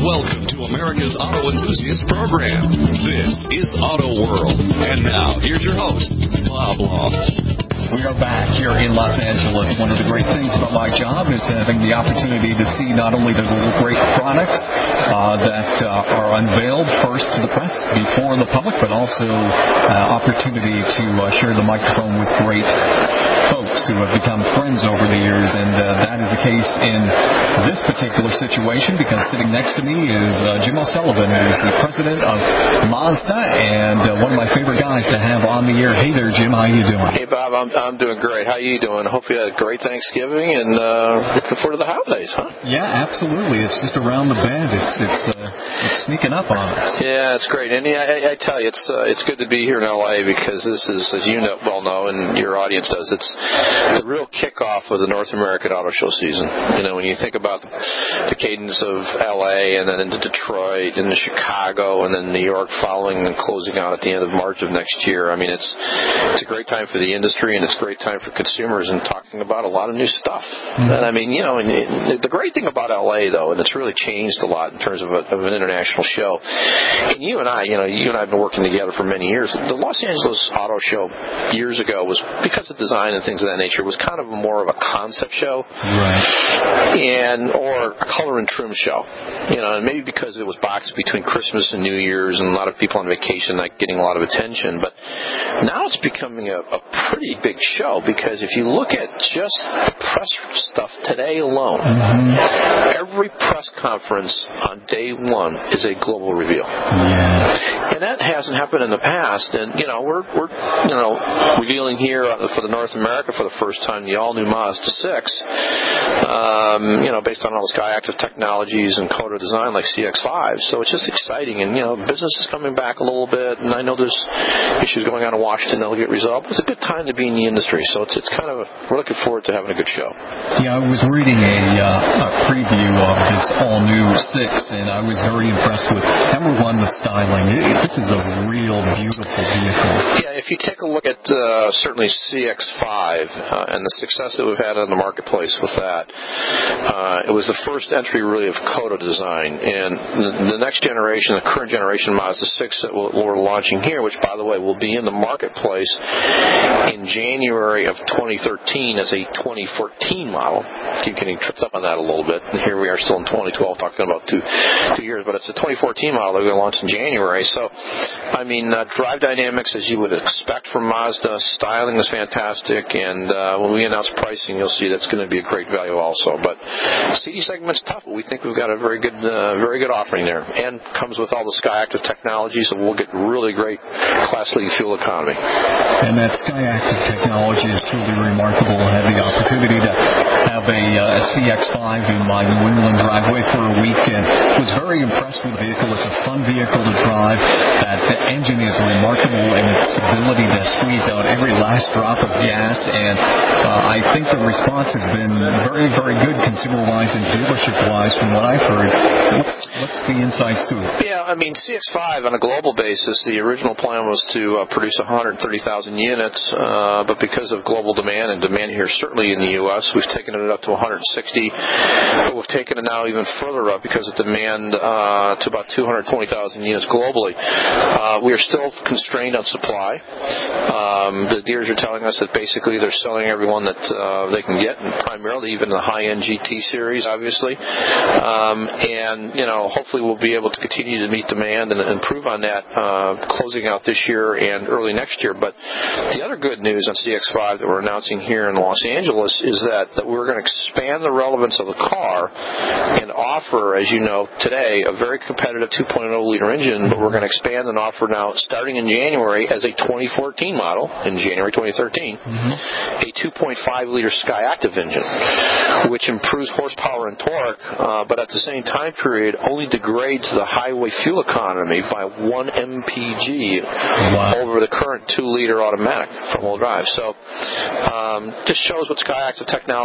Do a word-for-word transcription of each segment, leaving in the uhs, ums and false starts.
Welcome to America's Auto Enthusiast Program. This is Auto World. And now, here's your host, Bob Long. We are back here in Los Angeles. One of the great things about my job is having the opportunity to see not only the great products uh, that uh, are unveiled first to the press before the public, but also uh, opportunity to uh, share the microphone with great folks who have become friends over the years. And uh, that is the case in this particular situation, because sitting next to me is uh, Jim O'Sullivan, who is the president of Mazda and uh, one of my favorite guys to have on the air. Hey there, Jim. How you doing? Hey, Bob. I'm I'm doing great. How you doing? Hope you had a great Thanksgiving and uh, looking forward to the holidays, huh? Yeah, absolutely. It's just around the bend. It's it's uh, it's sneaking up on us. Yeah, it's great. And yeah, I, I tell you, it's uh, it's good to be here in L A because this is, as you know, well know, and your audience does, it's the real kickoff of the North American Auto Show season. You know, when you think about the cadence of L A and then into Detroit and into Chicago and then New York following and closing out at the end of March of next year. I mean, it's it's a great time for the industry and it's a great time for consumers and talking about a lot of new stuff. Mm-hmm. And I mean, you know, and it, the great thing about L A though, and it's really changed a lot in terms of, a, of an international show. And you and I, you know, you and I have been working together for many years. The Los Angeles Auto Show years ago was, because of design and things of that nature, was kind of more of a concept show, right? And or a color and trim show. You know, and maybe because it was boxed between Christmas and New Year's, and a lot of people on vacation not getting a lot of attention. But now it's becoming a, a pretty big show, because if you look at just the press stuff today alone, mm-hmm. every press conference on day one is a global reveal. Yeah. And that hasn't happened in the past. And, you know, we're, we're you know, revealing here for the North America for the first time the all-new Mazda six, um, you know, based on all the Skyactiv technologies and Kodo design like C X five. So it's just exciting. And, you know, business is coming back a little bit. And I know there's issues going on in Washington that will get resolved. But it's a good time to be in the industry. So it's it's kind of, a, we're looking forward to having a good show. Yeah, I was reading a, uh, a preview of this all-new six, and I was very impressed with, number one, the styling. It, this is a real beautiful vehicle. Yeah, if you take a look at uh, certainly C X five uh, and the success that we've had in the marketplace with that, uh, it was the first entry really of Kodo design. And the, the next generation, the current generation Mazda six that we'll, we're launching here, which, by the way, will be in the marketplace in January of twenty thirteen as a twenty fourteen model. I keep getting tripped up on that a little bit. And here we are still in twenty twelve talking about two two years, but it's a twenty fourteen model that we're going to launch in January. So, I mean, uh, drive dynamics as you would expect from Mazda. Styling is fantastic, and uh, when we announce pricing, you'll see that's going to be a great value also. But C D segment's tough, but we think we've got a very good, uh, very good offering there, and comes with all the Skyactiv technology, so we'll get really great class-leading fuel economy. And that Skyactiv technology is truly remarkable. I had the opportunity to have a, uh, a C X five in my New England driveway for a week, and was very impressed with the vehicle. It's a fun vehicle to drive. That the engine is remarkable in its ability to squeeze out every last drop of gas, and uh, I think the response has been very, very good consumer-wise and dealership-wise from what I've heard. What's, what's the inside scoop? Yeah, I mean, C X five on a global basis, the original plan was to uh, produce one hundred thirty thousand units, uh, but because of global demand and demand here, certainly in the U S, we've taken it up to one hundred sixty, but we've taken it now even further up because of demand uh, to about two hundred twenty thousand units globally. Uh, we are still constrained on supply. Um, the dealers are telling us that basically they're selling everyone that uh, they can get, and primarily even the high-end G T series, obviously. Um, and, you know, hopefully we'll be able to continue to meet demand and improve on that uh, closing out this year and early next year. But the other good news on C X five that we're announcing here in Los Angeles is that, that we're going to expand the relevance of the car and offer, as you know, today, a very competitive two point oh liter engine, but we're going to expand and offer now, starting in January, as a twenty fourteen model, in January twenty thirteen, mm-hmm. a two point five liter Skyactiv engine, which improves horsepower and torque, uh, but at the same time period only degrades the highway fuel economy by one M P G wow. over the current two liter automatic front-wheel drive. So um, just shows what Skyactiv technology is capable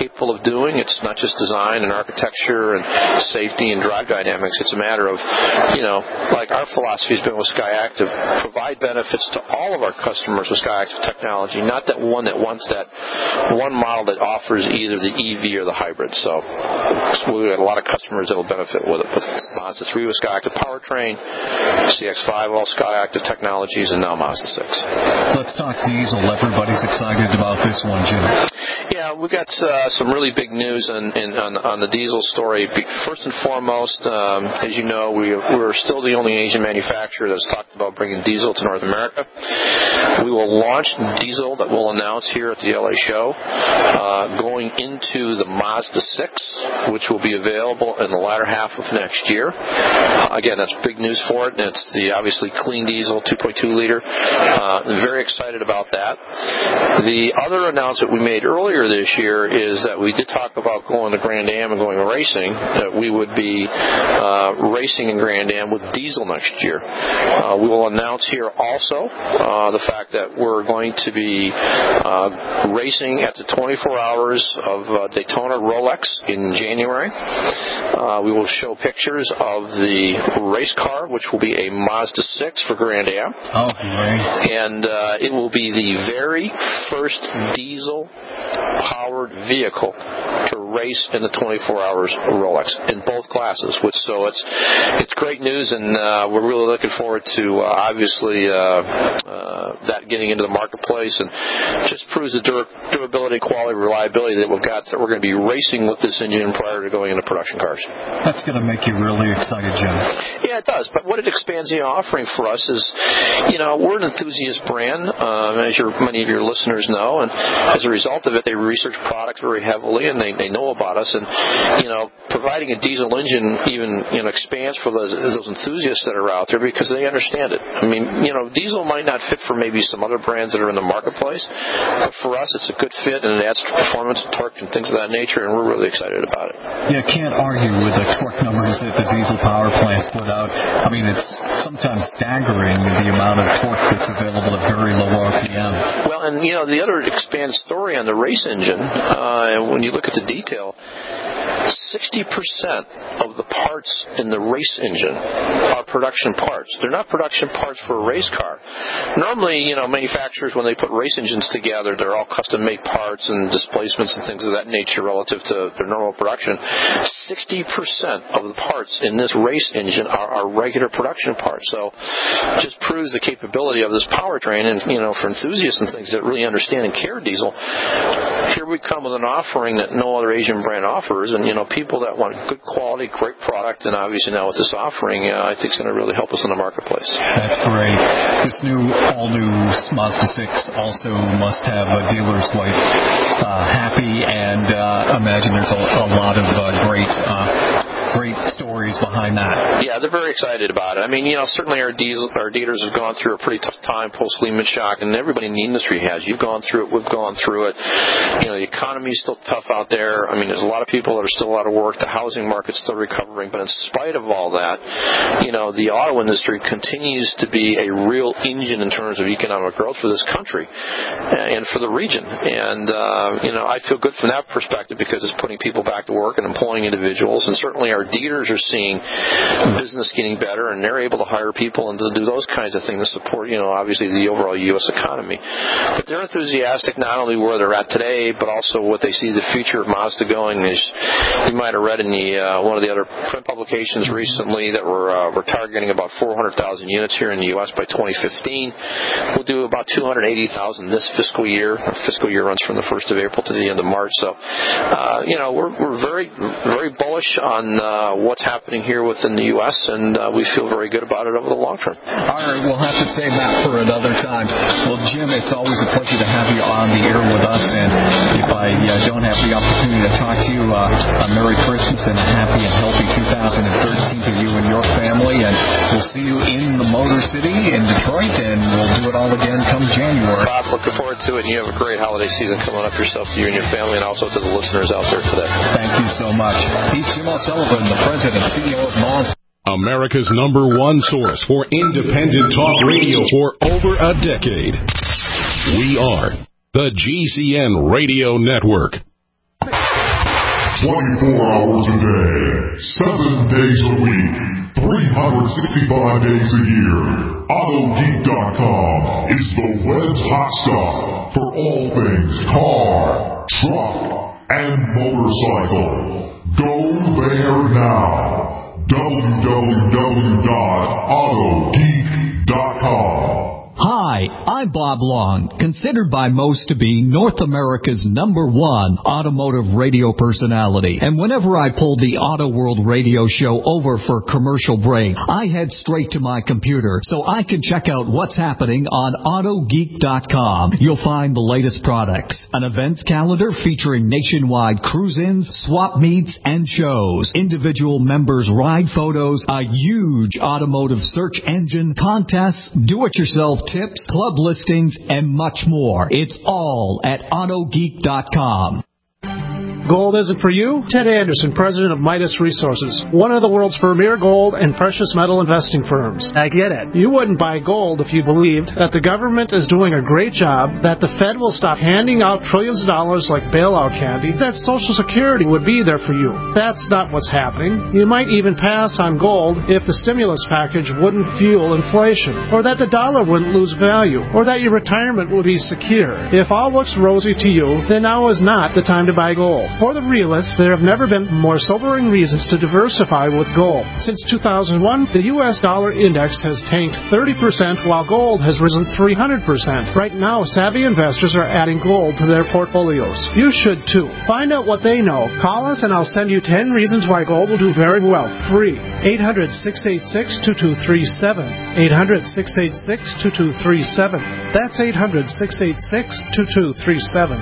capable of doing. It's not just design and architecture and safety and drive dynamics. It's a matter of, you know, like our philosophy has been with SkyActiv, provide benefits to all of our customers with SkyActiv technology, not that one that wants that one model that offers either the E V or the hybrid. So we have a lot of customers that will benefit with it. With Mazda three with SkyActiv powertrain, C X five all SkyActiv technologies, and now Mazda six. Let's talk diesel. Everybody's excited about this one, Jim. Yeah, we've got uh, some really big news on, in, on, on the diesel story. First and foremost, um, as you know, we, we're still the only Asian manufacturer that's talked about bringing diesel to North America. We will launch diesel that we'll announce here at the L A show, uh, going into the Mazda six, which will be available in the latter half of next year. Uh, again, that's big news for it, and it's the obviously clean diesel, two point two liter. Uh, I'm very excited about that. The other announcement we made earlier this year is that we did talk about going to Grand Am and going racing, that we would be uh, racing in Grand Am with diesel next year. Uh, we will announce here also uh, the fact that we're going to be uh, racing at the twenty-four hours of uh, Daytona Rolex in January. Uh, we will show pictures of the race car, which will be a Mazda six for Grand Am. Oh, great. And uh, it will be the very first diesel-powered vehicle to race in the twenty-four hours Rolex in both classes. Which, so it's it's great news, and uh, we're really looking forward to uh, obviously uh, uh, that getting into the marketplace, and just proves the dur- durability, quality, reliability that we've got, that we're going to be racing with this engine prior to going into production cars. That's going to make you really excited, Jim. Yeah, it does. But what it expands the offering for us is, you know, we're an enthusiast brand, um, as your, many of your listeners know, and as a result of it, they research products very heavily, and they, they know about us. And, you know, providing a diesel engine even, you know, expands for those, those enthusiasts that are out there, because they understand it. I mean, you know, diesel might not fit for maybe some other brands that are in the marketplace, but for us, it's a good fit, and it adds performance, torque, and things of that nature, and we're really excited about it. Yeah, can't argue with the torque numbers that the diesel power plants put out. I mean, it's sometimes staggering the amount of torque that's available at very low R P M. Well, and, you know, the other expanded story on the race engine, uh, when you look at the detail, sixty percent of the parts in the race engine are production parts. They're not production parts for a race car. Normally, you know, manufacturers, when they put race engines together, they're all custom-made parts and displacements and things of that nature relative to their normal production. sixty percent of the parts in this race engine are, are regular production parts. So it just proves the capability of this powertrain, and, you know, for enthusiasts and things that really understand and care diesel, here we come with an offering that no other Asian brand offers. And, you know, people that want good quality, great product, and obviously now with this offering, uh, I think it's going to really help us in the marketplace. That's great. This new, all-new Mazda six also must have uh, dealers quite uh, happy, and uh, imagine there's a, a lot of uh, great uh, great stories behind that. Yeah, they're very excited about it. I mean, you know, certainly our, diesel, our dealers have gone through a pretty tough time post-Lehman shock, and everybody in the industry has. You've gone through it. We've gone through it. You know, the economy is still tough out there. I mean, there's a lot of people that are still out of work. The housing market's still recovering. But in spite of all that, you know, the auto industry continues to be a real engine in terms of economic growth for this country and for the region. And, uh, you know, I feel good from that perspective, because it's putting people back to work and employing individuals. And certainly our dealers are seeing business getting better, and they're able to hire people and to do those kinds of things to support, you know, obviously the overall U S economy. But they're enthusiastic not only where they're at today, but also what they see the future of Mazda going. Is, you might have read in the uh, one of the other print publications recently that we're, uh, we're targeting about four hundred thousand units here in the U S by twenty fifteen. We'll do about two hundred eighty thousand this fiscal year. Our fiscal year runs from the first of April to the end of March. So, uh, you know, we're, we're very, very bullish on uh, Uh, what's happening here within the U S, and uh, we feel very good about it over the long term. All right, we'll have to save that for another time. Well, Jim, it's always a pleasure to have you on the air with us, and if I uh, don't have the opportunity to talk to you, uh, a Merry Christmas and a happy and healthy two thousand thirteen to you and your family, and we'll see you in the Motor City in Detroit, and we'll do it all again come January. Bob, looking forward to it, and you have a great holiday season coming up yourself, to you and your family, and also to the listeners out there today. Thank you so much. He's Jim O'Sullivan, the president and C E O of Mazda. America's number one source for independent talk radio for over a decade. We are the G C N Radio Network. twenty-four hours a day, seven days a week, three hundred sixty-five days a year. Auto Geek dot com is the web's hot stop for all things car, truck, and motorcycle. Go there now. w w w dot auto geek dot com. Hi, I'm Bob Long, considered by most to be North America's number one automotive radio personality. And whenever I pulled the Auto World radio show over for commercial break, I head straight to my computer so I can check out what's happening on auto geek dot com. You'll find the latest products, an events calendar featuring nationwide cruise-ins, swap meets, and shows, individual members' ride photos, a huge automotive search engine, contests, do-it-yourself tips, club listings, and much more. It's all at auto geek dot com. Gold isn't for you? Ted Anderson, president of Midas Resources, one of the world's premier gold and precious metal investing firms. I get it. You wouldn't buy gold if you believed that the government is doing a great job, that the Fed will stop handing out trillions of dollars like bailout candy, that Social Security would be there for you. That's not what's happening. You might even pass on gold if the stimulus package wouldn't fuel inflation, or that the dollar wouldn't lose value, or that your retirement would be secure. If all looks rosy to you, then now is not the time to buy gold. For the realists, there have never been more sobering reasons to diversify with gold. Since two thousand one, the U S dollar index has tanked thirty percent while gold has risen three hundred percent. Right now, savvy investors are adding gold to their portfolios. You should too. Find out what they know. Call us and I'll send you ten reasons why gold will do very well. Free. eight hundred, six eight six, two two three seven. eight hundred, six eight six, two two three seven. That's eight hundred, six eight six, two two three seven.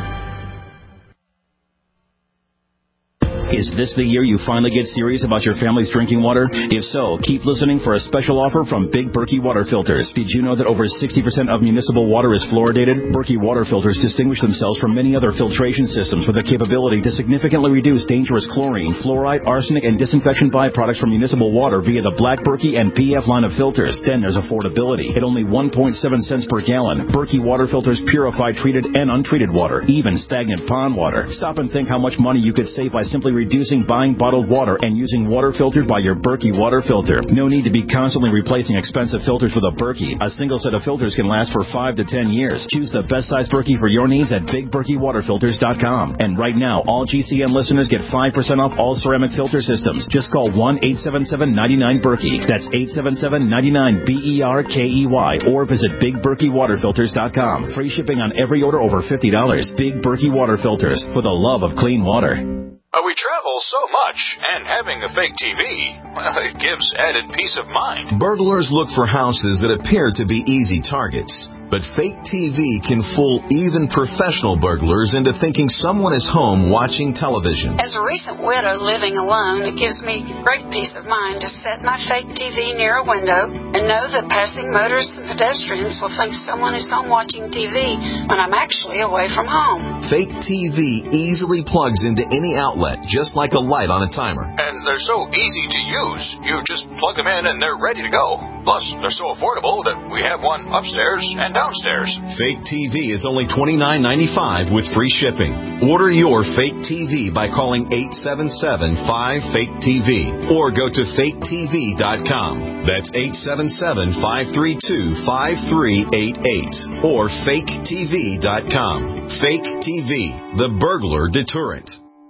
Is this the year you finally get serious about your family's drinking water? If so, keep listening for a special offer from Big Berkey Water Filters. Did you know that over sixty percent of municipal water is fluoridated? Berkey Water Filters distinguish themselves from many other filtration systems with the capability to significantly reduce dangerous chlorine, fluoride, arsenic, and disinfection byproducts from municipal water via the Black Berkey and P F line of filters. Then there's affordability. At only one point seven cents per gallon, Berkey Water Filters purify treated and untreated water, even stagnant pond water. Stop and think how much money you could save by simply reducing buying bottled water and using water filtered by your Berkey water filter. No need to be constantly replacing expensive filters with a Berkey. A single set of filters can last for five to ten years. Choose the best size Berkey for your needs at big berkey water filters dot com. And right now, all G C N listeners get five percent off all ceramic filter systems. Just call one eight seven seven, nine nine, Berkey. That's eight seven seven, nine nine, B E R K E Y. Or visit big berkey water filters dot com. Free shipping on every order over fifty dollars. Big Berkey Water Filters, for the love of clean water. Uh, we travel so much, and having a fake T V, well, it gives added peace of mind. Burglars look for houses that appear to be easy targets. But fake T V can fool even professional burglars into thinking someone is home watching television. As a recent widow living alone, it gives me great peace of mind to set my fake T V near a window and know that passing motorists and pedestrians will think someone is home watching T V when I'm actually away from home. Fake T V easily plugs into any outlet, just like a light on a timer. And they're so easy to use. You just plug them in and they're ready to go. Plus, they're so affordable that we have one upstairs and downstairs. Fake T V is only twenty-nine ninety-five with free shipping. Order your fake T V by calling eight seven seven, five, fake T V or go to fake T V dot com. That's eight seven seven, five three two, five three eight eight or fake T V dot com. Fake T V, the burglar deterrent.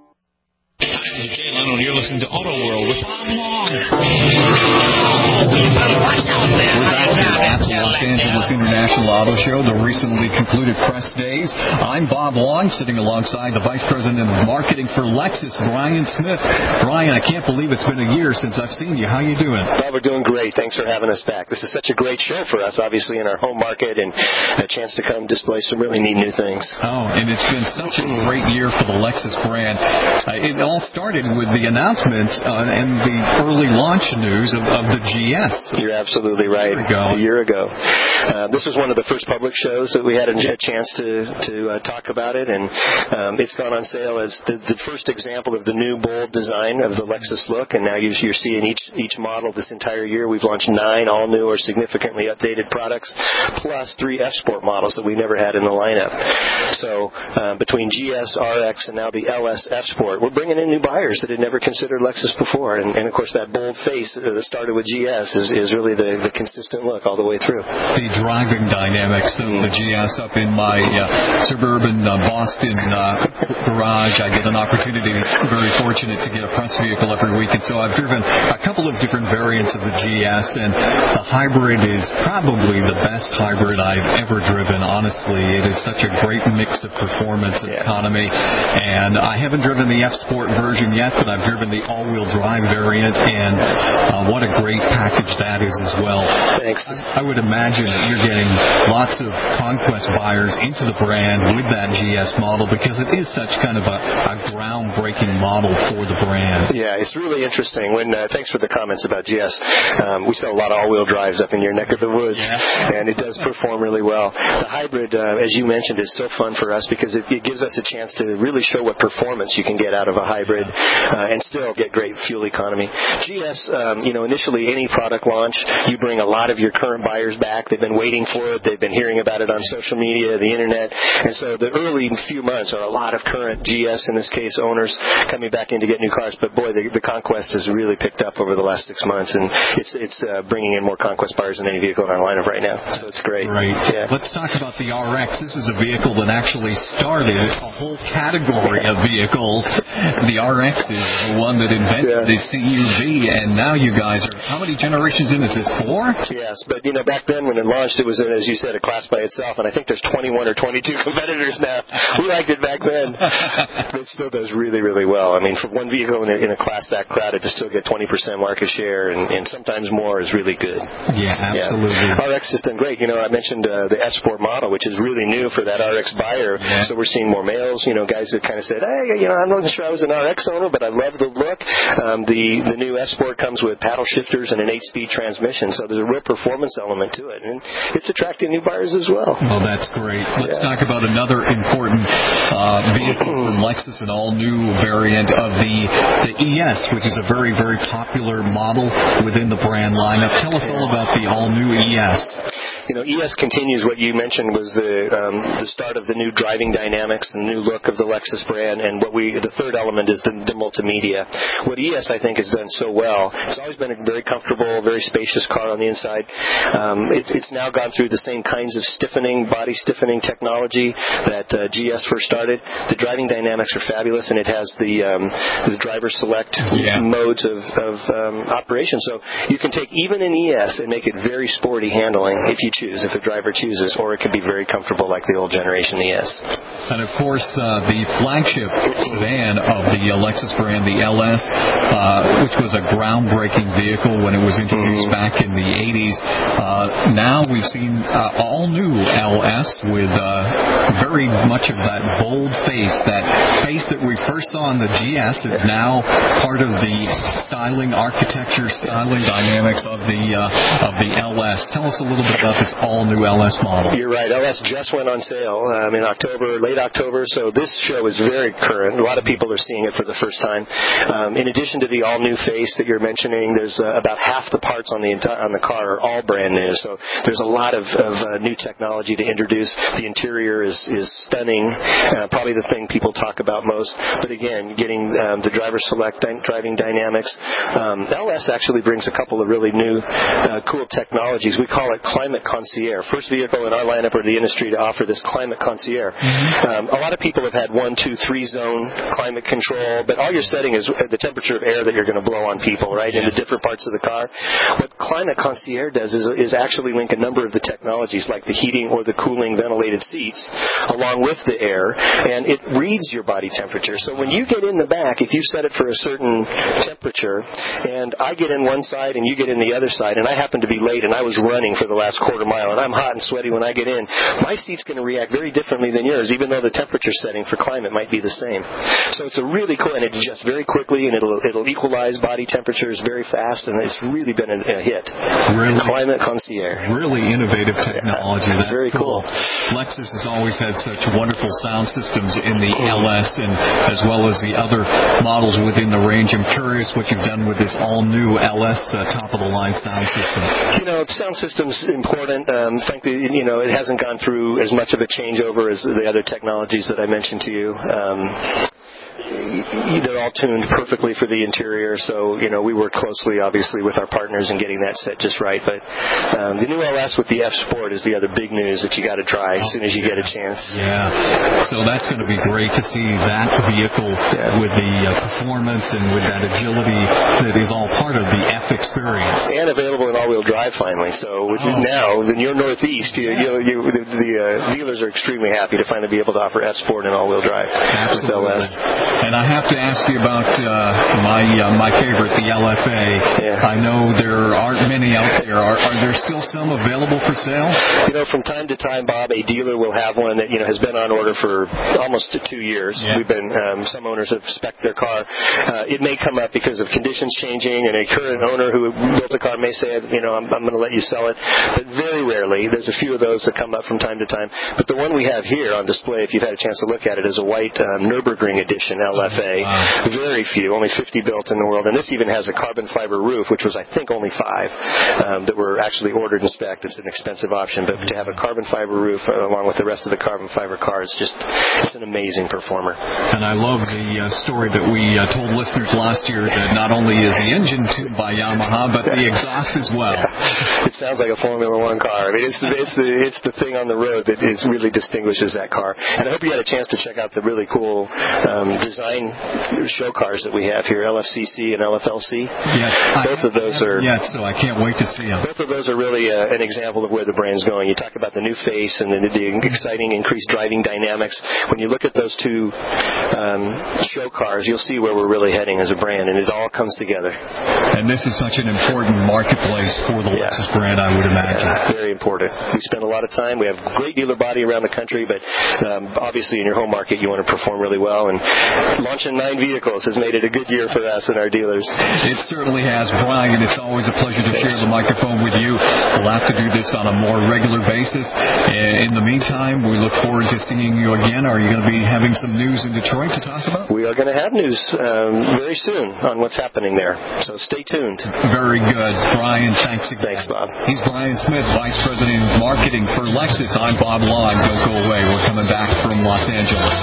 I'm Jay Leno, and you're listening to Auto World with Bob Long. We're back at the Los Angeles International Auto Show, the recently concluded press days. I'm Bob Long, sitting alongside the Vice President of Marketing for Lexus, Brian Smith. Brian, I can't believe it's been a year since I've seen you. How you doing? Well, we're doing great. Thanks for having us back. This is such a great show for us, obviously, in our home market, and a chance to come display some really neat new things. Oh, and it's been such a great year for the Lexus brand. Uh, it all started with the announcement uh, and the early launch news of, of the G S. You're absolutely right. A year ago. A year ago. Uh, this was one of the first public shows that we had a chance to, to uh, talk about it, and um, it's gone on sale as the, the first example of the new bold design of the Lexus look, and now you're, you're seeing each each model this entire year. We've launched nine all new or significantly updated products, plus three F-Sport models that we never had in the lineup. So uh, between G S, R X, and now the L S F-Sport, we're bringing in new buyers that had never considered Lexus before. And, and of course, that bold face that started with G S is, is really the, the consistent look all the way through. The driving dynamics of the G S up in my uh, suburban uh, Boston uh, garage. I get an opportunity, very fortunate to get a press vehicle every week, and so I've driven a couple of different variants of the G S, and the hybrid is probably the best hybrid I've ever driven, honestly. It is such a great mix of performance and yeah. economy, and I haven't driven the F-Sport version yet, but I've driven the all-wheel drive variant, and uh, what a great package that is as well. Thanks. I, I would imagine that you're getting lots of conquest buyers into the brand with that G S model because it is such kind of a, a groundbreaking model for the brand. Yeah, it's really interesting. When uh, thanks for the comments about G S. Um, we sell a lot of all-wheel drives up in your neck of the woods, yeah. and it does perform really well. The hybrid, uh, as you mentioned, is so fun for us because it, it gives us a chance to really show what performance you can get out of a hybrid uh, and still get great fuel economy. G S, um, you know, initially any product launch, you bring a lot of your current buyers back. They've been waiting for it. They've been hearing about it on social media, the internet, and so the early few months are a lot of current G S, in this case, owners coming back in to get new cars. But boy, the, the conquest has really picked up over the last six months, and it's it's uh, bringing in more conquest buyers than any vehicle in our lineup right now. So it's great. Right. Yeah. Let's talk about the R X. This is a vehicle that actually started a whole category of vehicles. The R X is the one that invented yeah. the C U V, and now you guys are, how many generations in? Is it four? Yes, but you know, back then when it launched, it was, as you said, a class by itself, and I think there's twenty-one or twenty-two competitors now. We liked it back then. It still does really, really well. I mean, for one vehicle in a, in a class that crowded to still get twenty percent market share and, and sometimes more is really good. Yeah, absolutely. Yeah. R X has done great. You know, I mentioned uh, the F-Sport model, which is really new for that R X buyer. Yeah. So we're seeing more males, you know, guys that kind of said, hey, you know, I'm not sure I was an R X owner, but I love the look. Um, the, the new F-Sport comes with paddle shifters and an eight-speed transmission, so there's a real performance element to it. And it's attracting new buyers as well. Well, that's great. Let's yeah. talk about another important uh, vehicle from Lexus, an all-new variant of the, the E S, which is a very, very popular model within the brand lineup. Tell us all about the all-new E S. You know, E S continues what you mentioned was the um, the start of the new driving dynamics, the new look of the Lexus brand, and what we the third element is the, the multimedia. What E S I think has done so well, it's always been a very comfortable, very spacious car on the inside. Um, it, it's now gone through the same kinds of stiffening, body stiffening technology that uh, G S first started. The driving dynamics are fabulous, and it has the um, the driver select yeah. modes of, of um, operation. So you can take even an E S and make it very sporty handling if you choose, if a driver chooses, or it can be very comfortable like the old generation E S. And of course, uh, the flagship sedan of the Lexus brand, the L S, uh, which was a groundbreaking vehicle when it was introduced mm-hmm. back in the eighties. Uh, now we've seen uh, all new L S with uh, very much of that bold face. That face that we first saw in the G S is now part of the styling architecture, styling dynamics of the uh, of the L S. Tell us a little bit about this all-new L S model. You're right. L S just went on sale um, in October, late October, so this show is very current. A lot of people are seeing it for the first time. Um, in addition to the all-new face that you're mentioning, there's uh, about half the parts on the enti- on the car are all brand new, so there's a lot of, of uh, new technology to introduce. The interior is, is stunning, uh, probably the thing people talk about most, but again, getting um, the driver select dy- driving dynamics. Um, L S actually brings a couple of really new, uh, cool technologies. We call it Climate Concierge. First vehicle in our lineup or the industry to offer this Climate Concierge. Mm-hmm. Um, a lot of people have had one, two, three zone climate control, but all you're setting is the temperature of air that you're going to blow on people, right, yes. in the different parts of the car. What Climate Concierge does is, is actually link a number of the technologies like the heating or the cooling ventilated seats along with the air, and it reads your body temperature. So when you get in the back, if you set it for a certain temperature, and I get in one side and you get in the other side, and I happen to be late and I was running for the last quarter mile and I'm hot and sweaty when I get in, my seat's going to react very differently than yours, even though the temperature setting for climate might be the same. So it's a really cool, and it adjusts very quickly, and it'll it'll equalize body temperatures very fast, and it's really been a, a hit. Really, Climate Concierge. Really innovative technology. Yeah, That's very cool. cool. Lexus has always had such wonderful sound systems in the L S and as well as the other models within the range. I'm curious what you've done with this all-new L S uh, top-of-the-line sound system. You know, sound system's important. Um, frankly, you know, it hasn't gone through as much of a changeover as the other technologies that I mentioned to you. Um, they're all tuned perfectly for the interior. So, you know, we work closely, obviously, with our partners in getting that set just right. But um, the new L S with the F Sport is the other big news that you got to try as soon as you get a chance. Yeah. So that's going to be great to see that vehicle yeah. with the uh, performance and with that agility that is all part of the F experience. And available in all-wheel drive finally. So which oh. is now, in your Northeast, you, you, you, the, the uh, dealers are extremely happy to finally be able to offer F Sport and all-wheel drive. Absolutely. With L S. And I have to ask you about uh, my uh, my favorite, the L F A. Yeah. I know there aren't many out there. Are, are there still some available for sale? You know, from time to time, Bob, a dealer will have one that, you know, has been on order for almost two years. Yeah. We've been, um, some owners have spec'd their car. Uh, it may come up because of conditions changing, and a current owner who built a car may say, you know, I'm, I'm going to let you sell it. But very rarely. There's a few of those that come up from time to time. But the one we have here on display, if you've had a chance to look at it, is a white um, Nürburgring edition L F A. Wow. Very few, only fifty built in the world. And this even has a carbon fiber roof, which was, I think, only five um, that were actually ordered and spec'd. It's an expensive option, but to have a carbon fiber roof uh, along with the rest of the carbon fiber car is just, it's an amazing performer. And I love the uh, story that we uh, told listeners last year that not only is the engine tuned by Yamaha, but the exhaust as well. Yeah. It sounds like a Formula One car. I mean, it's the, it's the, it's the thing on the road that is really distinguishes that car. And I hope you had a chance to check out the really cool um, design show cars that we have here, L F C C and L F L C. Yeah, both I of those are. Yeah, so I can't wait to see them. Both of those are really uh, an example of where the brand's going. You talk about the new face and the, the exciting increased driving dynamics. When you look at those two um, show cars, you'll see where we're really heading as a brand, and it all comes together. And this is such an important marketplace for the yeah. Lexus brand, I would imagine. Yeah, very important. We spend a lot of time. We have great dealer body around the country, but um, obviously in your home market you want to perform really well, and launching nine vehicles has made it a good year for us and our dealers. It certainly has, Brian. It's always a pleasure to Thanks. share the microphone with you. We'll have to do this on a more regular basis. In the meantime, we look forward to seeing you again. Are you going to be having some news in Detroit to talk about? We are going to have news um, very soon on what's happening there, so stay tuned. Very good. Brian, thanks again. Thanks, Bob. He's Brian Smith, Vice President of Marketing for Lexus. I'm Bob Long. Don't go away. We're coming back from Los Angeles.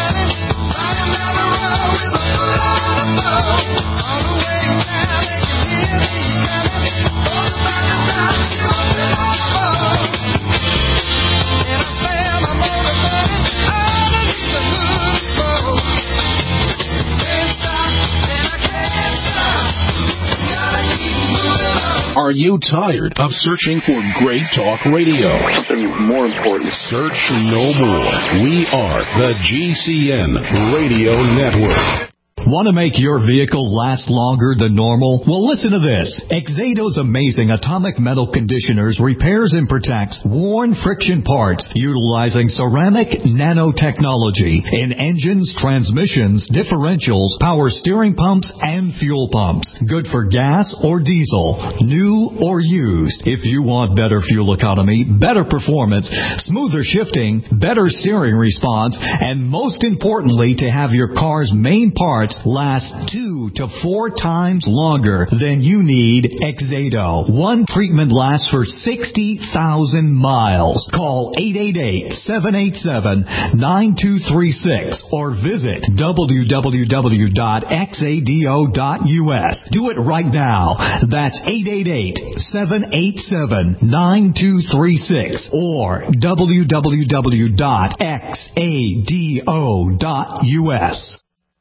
Are you tired of searching for great talk radio? Something more important. Search no more. We are the G C N Radio Network. Want to make your vehicle last longer than normal? Well, listen to this. Exado's amazing atomic metal conditioners repairs and protects worn friction parts utilizing ceramic nanotechnology in engines, transmissions, differentials, power steering pumps, and fuel pumps. Good for gas or diesel, new or used. If you want better fuel economy, better performance, smoother shifting, better steering response, and most importantly, to have your car's main parts last two to four times longer, then you need Exado. One treatment lasts for sixty thousand miles. Call eight eight eight, seven eight seven, nine two three six or visit w w w dot exado dot u s. Do it right now. That's eight eight eight, seven eight seven, nine two three six or w w w dot exado dot u s.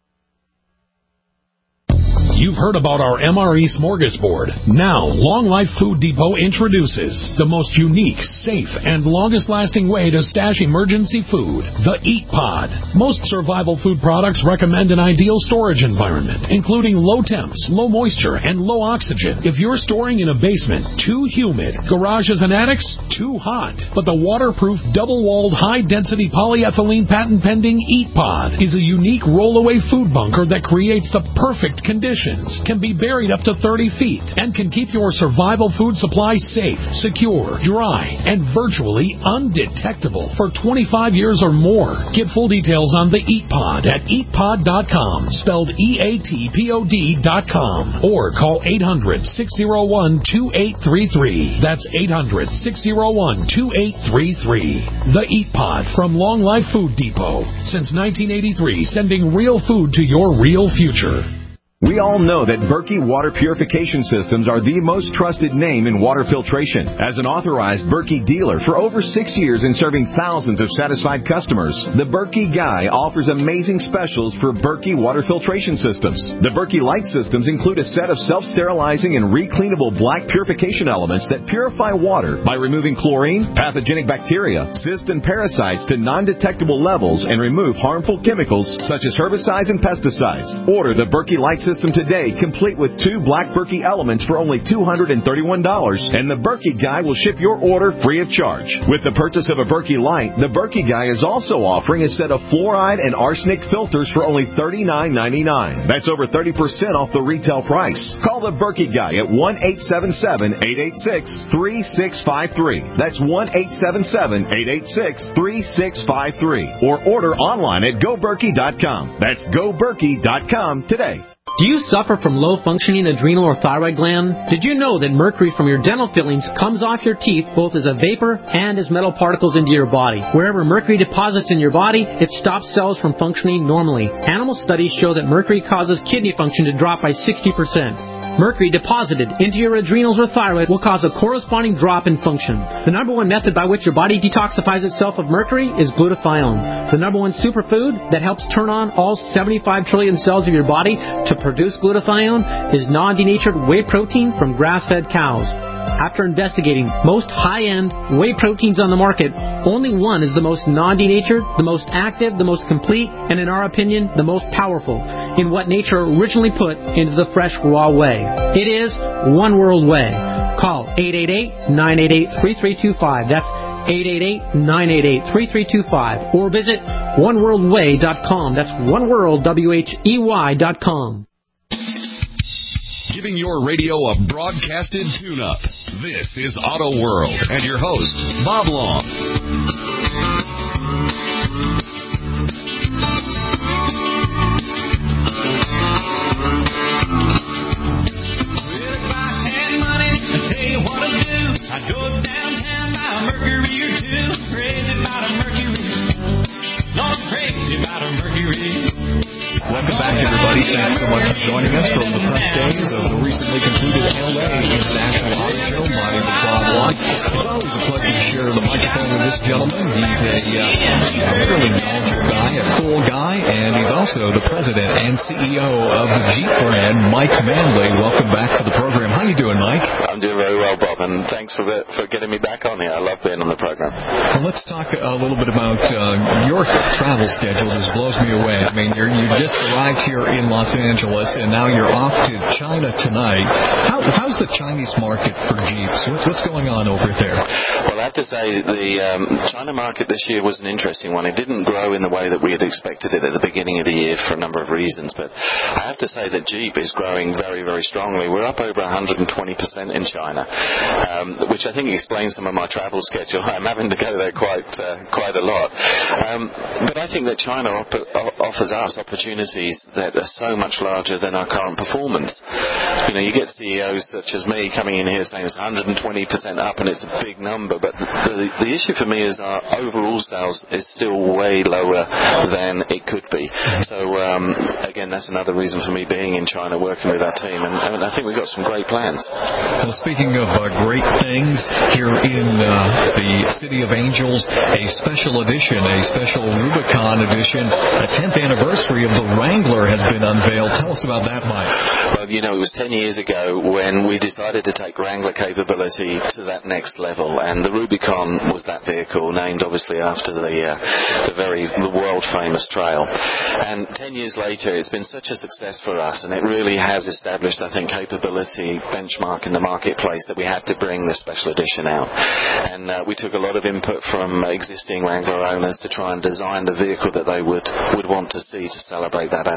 You've heard about our M R E Smorgasbord. Now, Long Life Food Depot introduces the most unique, safe, and longest-lasting way to stash emergency food, the Eat Pod. Most survival food products recommend an ideal storage environment, including low temps, low moisture, and low oxygen. If you're storing in a basement, too humid, garages and attics, too hot. But the waterproof, double-walled, high-density polyethylene patent-pending Eat Pod is a unique roll-away food bunker that creates the perfect conditions conditions, can be buried up to thirty feet, and can keep your survival food supply safe, secure, dry, and virtually undetectable for twenty-five years or more. Get full details on the EatPod at eat pod dot com, spelled E A T P O D dot com, or call eight hundred, six oh one, two eight three three. That's eight hundred, six oh one, two eight three three. The EatPod from Long Life Food Depot. Since nineteen eighty-three, sending real food to your real future. We all know that Berkey Water Purification Systems are the most trusted name in water filtration. As an authorized Berkey dealer for over six years and serving thousands of satisfied customers, the Berkey Guy offers amazing specials for Berkey Water Filtration Systems. The Berkey Light Systems include a set of self-sterilizing and recleanable black purification elements that purify water by removing chlorine, pathogenic bacteria, cysts, and parasites to non-detectable levels and remove harmful chemicals such as herbicides and pesticides. Order the Berkey Light System today, complete with two black Berkey elements for only two hundred thirty-one dollars, and the Berkey Guy will ship your order free of charge. With the purchase of a Berkey Light, the Berkey Guy is also offering a set of fluoride and arsenic filters for only thirty-nine ninety-nine. That's over thirty percent off the retail price. Call the Berkey Guy at one eight seven seven, eight eight six, three six five three. That's one eight seven seven, eight eight six, three six five three. Or order online at go berkey dot com. That's go berkey dot com today. Do you suffer from low-functioning adrenal or thyroid gland? Did you know that mercury from your dental fillings comes off your teeth both as a vapor and as metal particles into your body? Wherever mercury deposits in your body, it stops cells from functioning normally. Animal studies show that mercury causes kidney function to drop by sixty percent. Mercury deposited into your adrenals or thyroid will cause a corresponding drop in function. The number one method by which your body detoxifies itself of mercury is glutathione. The number one superfood that helps turn on all seventy-five trillion cells of your body to produce glutathione is non-denatured whey protein from grass-fed cows. After investigating most high-end whey proteins on the market, only one is the most non-denatured, the most active, the most complete, and in our opinion, the most powerful in what nature originally put into the fresh raw whey. It is One World Whey. Call eight eight eight, nine eight eight, three three two five. That's eight eight eight, nine eight eight, three three two five. Or visit one world way dot com. That's one world, W H E Y dot com. Giving your radio a broadcasted tune-up. This is Auto World and your host, Bob Long. Welcome back, everybody. Thanks so much for joining us from the press days of the recently concluded L A International Auto Show. My name is Bob Long. It's always a pleasure to share the microphone with this gentleman. He's a, uh, a really knowledgeable guy, a cool guy, and he's also the president and C E O of the Jeep brand, Mike Manley. Welcome back to the program. How you doing, Mike? I'm doing very well, Bob, and thanks for for getting me back on here. I love being on the program. Well, let's talk a little bit about uh, your travel schedule. This blows me away. I mean, you're, you just arrived here in Los Angeles, and now you're off to China tonight. How, how's the Chinese market for Jeeps? What's, what's going on over there? Well, I have to say the um, China market this year was an interesting one. It didn't grow in the way that we had expected it at the beginning of the year for a number of reasons, but I have to say that Jeep is growing very, very strongly. We're up over one hundred twenty percent in China, um, which I think explains some of my travel schedule. I'm having to go there quite uh, quite a lot. Um, but I think that China op- offers us opportunities that are so much larger than our current performance. You know, you get C E Os such as me coming in here saying it's one hundred twenty percent up and it's a big number, but the, the issue for me is our overall sales is still way lower than it could be. So, um, again, that's another reason for me being in China working with our team, and, and I think we've got some great plans. Well, speaking of uh, great things, here in uh, the City of Angels, a special edition, a special Rubicon edition, a tenth anniversary of the Wrangler has been unveiled. Tell us about that, Mike. Well, you know, it was ten years ago when we decided to take Wrangler capability to that next level, and the Rubicon was that vehicle, named obviously after the uh, the very the world famous trail. And ten years later, it's been such a success for us, and it really has established, I think, capability benchmark in the marketplace that we had to bring this special edition out. And uh, we took a lot of input from existing Wrangler owners to try and design the vehicle that they would would want to see to celebrate that anniversary.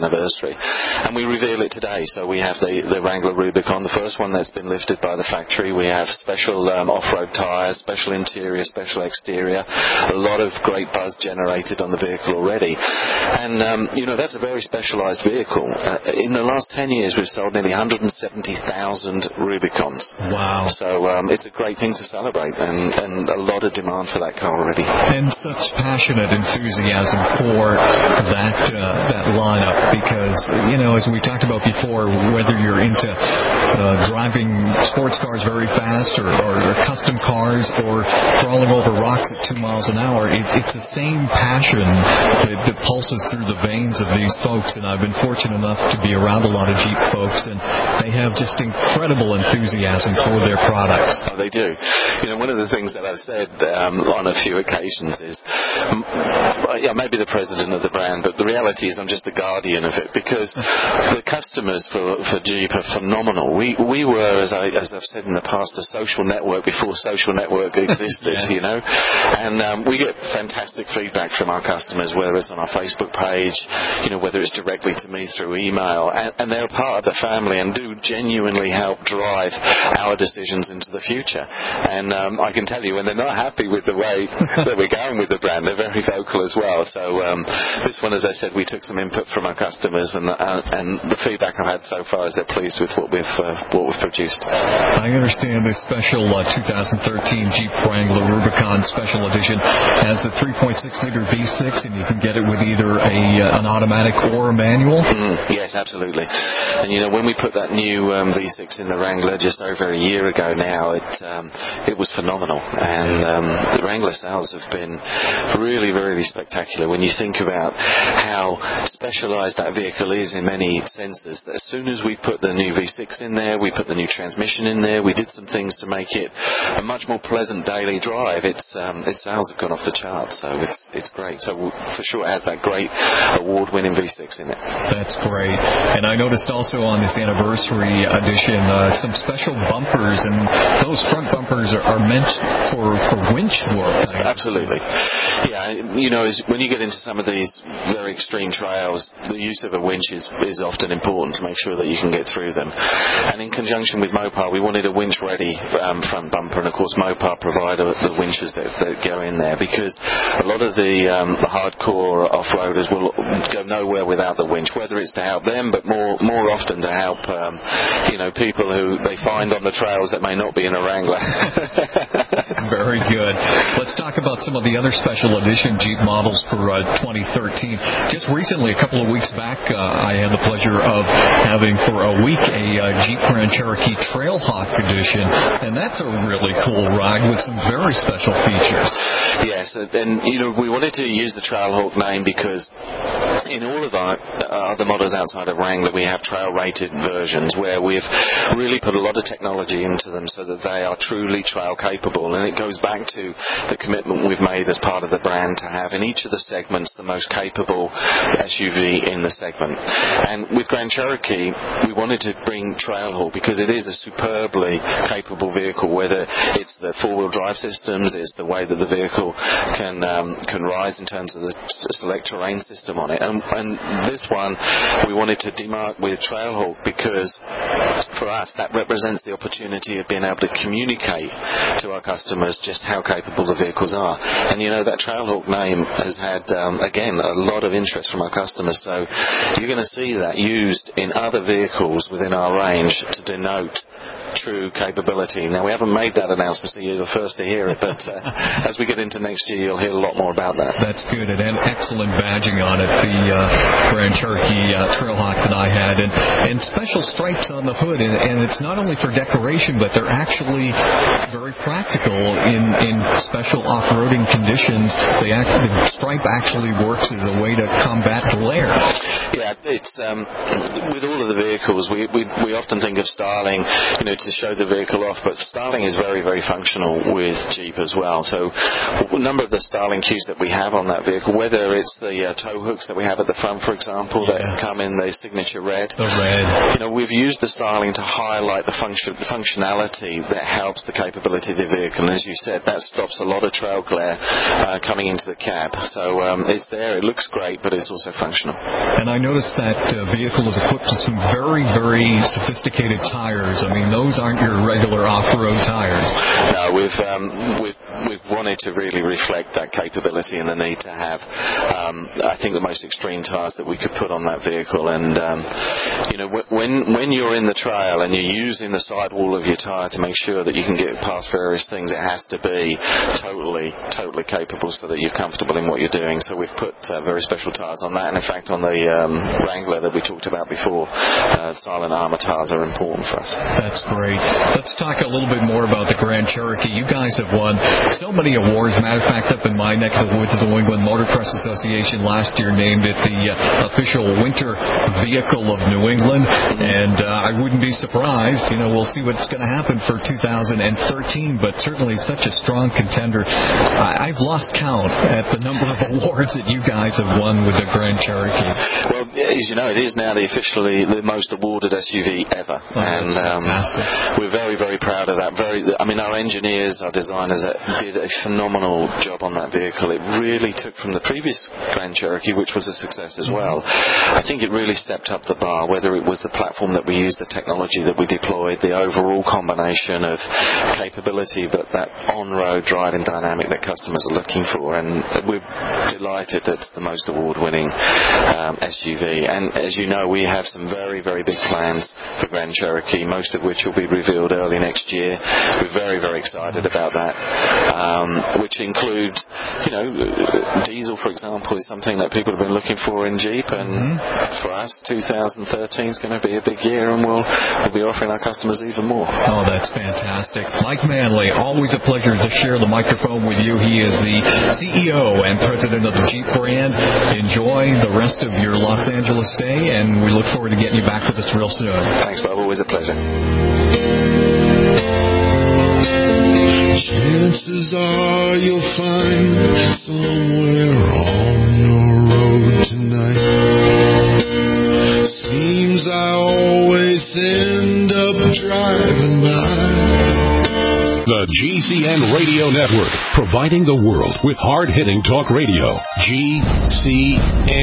factory. And we reveal it today. So we have the, the Wrangler Rubicon, the first one that's been lifted by the factory. We have special um, off-road tyres, special interior, special exterior, a lot of great buzz generated on the vehicle already. And, um, you know, that's a very specialised vehicle. Uh, in the last ten years, we've sold nearly one hundred seventy thousand Rubicons. Wow. So um, it's a great thing to celebrate, and, and a lot of demand for that car already. And such passionate enthusiasm for that uh, that lineup, because, you know, as we talked about before, whether you're into uh, driving sports cars very fast or, or, or custom cars or crawling over rocks at two miles an hour, it, it's the same passion that, that pulses through the veins of these folks. And I've been fortunate enough to be around a lot of Jeep folks, and they have just incredible enthusiasm for their products. Oh, they do. You know, one of the things that I've said um, on a few occasions is, um, yeah, maybe the president of the brand, but the reality is I'm just the guardian of it, because the customers for, for Jeep are phenomenal. We we were, as, I, as I've said in the past, a social network before social network existed, yes. you know, and um, we get fantastic feedback from our customers, whether it's on our Facebook page, you know, whether it's directly to me through email, and, and they're part of the family and do genuinely help drive our decisions into the future. And um, I can tell you, when they're not happy with the way that we're going with the brand, they're very vocal as well. So um, this one, as I said, we took some input from our customers, and uh, and the feedback I've had so far is they're pleased with what we've uh, what we've produced. I understand this special uh, two thousand thirteen Jeep Wrangler Rubicon Special Edition has a three point six liter V six, and you can get it with either a uh, an automatic or a manual. Mm, yes, absolutely. And you know, when we put that new um, V six in the Wrangler just over a year ago now, it um, it was phenomenal, and um, the Wrangler sales have been really, really spectacular. When you think about how specialised that vehicle is in many senses, that as soon as we put the new V six in there, we put the new transmission in there, we did some things to make it a much more pleasant daily drive. It's um, its sales have gone off the charts, so it's it's great. So for sure, it has that great award-winning V six in it. That's great. And I noticed also on this anniversary edition uh, some special bumpers, and those front bumpers are, are meant for, for winch work. Absolutely. Yeah, you know, as, when you get into some of these very extreme trails, the use of a winch is, is often important to make sure that you can get through them. And in conjunction with Mopar, we wanted a winch-ready um, front bumper, and of course Mopar provide the winches that, that go in there, because a lot of the, um, the hardcore off-roaders will go nowhere without the winch, whether it's to help them, but more more often to help um, you know, people who they find on the trails that may not be in a Wrangler. Very good. Let's talk about some of the other special edition Jeep models for uh, twenty thirteen. Just recently, a couple of weeks back, uh, I had the pleasure of having for a week a uh, Jeep Grand Cherokee Trailhawk edition, and that's a really cool ride with some very special features. Yes, and you know, we wanted to use the Trailhawk name because in all of our uh, other models outside of Wrangler, we have trail-rated versions where we've really put a lot of technology into them so that they are truly trail-capable, and it goes back to the commitment we've made as part of the brand to have in each of the segments the most capable S U V in the segment. And with Grand Cherokee, we wanted to bring Trailhawk because it is a superbly capable vehicle, whether it's the four-wheel drive systems, it's the way that the vehicle can um, can rise in terms of the select terrain system on it. And, and this one, we wanted to demark with Trailhawk because for us that represents the opportunity of being able to communicate to our customers just how capable the vehicles are. And you know, that Trailhawk name has had, um, again, a lot of interest from our customers, so you're going to see that used in other vehicles within our range to denote true capability. Now, we haven't made that announcement, so you're the first to hear it, but uh, as we get into next year, you'll hear a lot more about that. That's good, and an excellent badging on it, the uh, Grand Cherokee uh, Trailhawk that I had, and, and special stripes on the hood, and, and it's not only for decoration, but they're actually very practical in, in special off-roading conditions. They act, the stripe actually works as a way to combat glare. Yeah, it's um, with all of the vehicles, we, we we often think of styling, you know, to show the vehicle off, but Starling is very, very functional with Jeep as well. So a number of the Starling cues that we have on that vehicle, whether it's the uh, tow hooks that we have at the front, for example, yeah. that come in the signature red. The red. You know, we've used the Starling to highlight the function, functionality that helps the capability of the vehicle. And as you said, that stops a lot of trail glare uh, coming into the cab. So um, it's there, it looks great, but it's also functional. And I noticed that uh, vehicle is equipped with some very, very sophisticated tires. I mean, those aren't your regular off-road tires. No, we've um, we've we've wanted to really reflect that capability and the need to have, um, I think, the most extreme tires that we could put on that vehicle. And um, you know, when when you're in the trail and you're using the sidewall of your tire to make sure that you can get past various things, it has to be totally, totally capable so that you're comfortable in what you're doing. So we've put uh, very special tires on that. And in fact, on the um, Wrangler that we talked about before, uh, silent armor tires are important for us. That's great. Let's talk a little bit more about the Grand Cherokee. You guys have won so many awards. Matter of fact, up in my neck of the woods, the New England Motor Press Association last year named it the uh, official winter vehicle of New England. And uh, I wouldn't be surprised. You know, we'll see what's going to happen for two thousand thirteen, but certainly such a strong contender. I- I've lost count at the number of awards that you guys have won with the Grand Cherokee. Well, as you know, it is now the officially the most awarded S U V ever. Oh, and um, we're very, very proud of that. Very, I mean, our engineers, our designers uh, did a phenomenal job on that vehicle. It really took from the previous Grand Cherokee, which was a success as well. I think it really stepped up the bar, whether it was the platform that we used, the technology that we deployed, the overall combination of capability, but that on-road driving dynamic that customers are looking for. And we're delighted that it's the most award-winning um, S U V. And as you know, we have some very, very big plans for Grand Cherokee, most of which will be revealed early next year. We're very, very excited about that, um, which include, you know, diesel, for example, is something that people have been looking for in Jeep. And mm-hmm. for us, two thousand thirteen is going to be a big year, and we'll, we'll be offering our customers even more. Oh, that's fantastic. Mike Manley, always a pleasure to share the microphone with you. He is the C E O and president of the Jeep brand. Enjoy the rest of your Los Angeles stay, and we look forward to getting you back with us real soon. Thanks, Bob. Always a pleasure. Chances are you'll find somewhere on your road tonight. Seems I always end up driving by. The G C N Radio Network, providing the world with hard-hitting talk radio. G C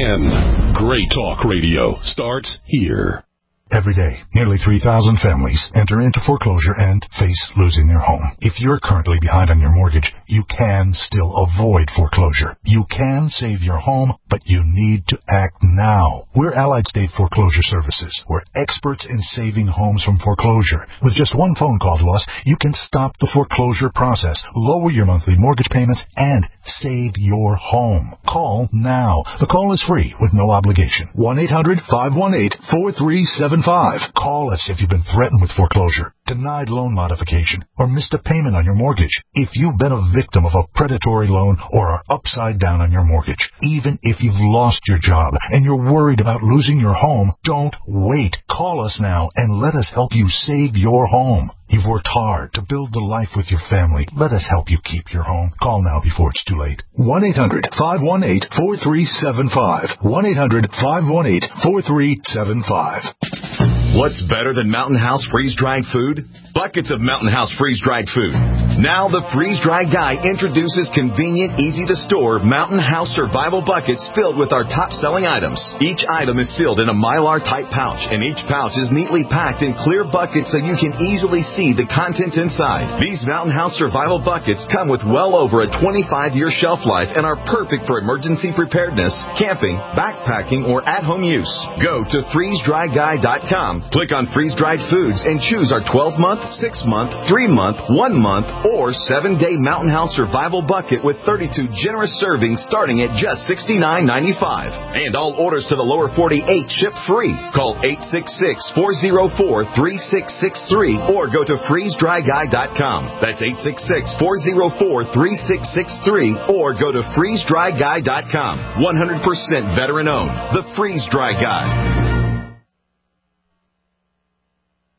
N. Great talk radio starts here. Every day, nearly three thousand families enter into foreclosure and face losing their home. If you're currently behind on your mortgage, you can still avoid foreclosure. You can save your home, but you need to act now. We're Allied State Foreclosure Services. We're experts in saving homes from foreclosure. With just one phone call to us, you can stop the foreclosure process, lower your monthly mortgage payments, and save your home. Call now. The call is free with no obligation. one eight hundred five one eight four three seven five. Call us if you've been threatened with foreclosure, denied loan modification, or missed a payment on your mortgage. If you've been a victim of a predatory loan or are upside down on your mortgage, even if you've lost your job and you're worried about losing your home, don't wait. Call us now and let us help you save your home. You've worked hard to build the life with your family. Let us help you keep your home. Call now before it's too late. one eight hundred five one eight four three seven five. one eight hundred five one eight four three seven five. What's better than Mountain House freeze-dried food? Buckets of Mountain House freeze-dried food. Now the freeze-dried guy introduces convenient, easy-to-store Mountain House survival buckets filled with our top-selling items. Each item is sealed in a Mylar-type pouch, and each pouch is neatly packed in clear buckets so you can easily see the contents inside. These Mountain House survival buckets come with well over a twenty-five year shelf life and are perfect for emergency preparedness, camping, backpacking, or at-home use. Go to freeze dry guy dot com. Click on freeze-dried foods and choose our twelve-month, six-month, three-month, one-month, or seven-day Mountain House survival bucket with thirty-two generous servings starting at just sixty-nine ninety-five. And all orders to the lower forty-eight ship free. Call eight six six, four oh four, three six six three or go to freeze dry guy dot com. That's eight six six, four oh four, three six six three or go to freeze dry guy dot com. one hundred percent veteran-owned. The Freeze Dry Guy.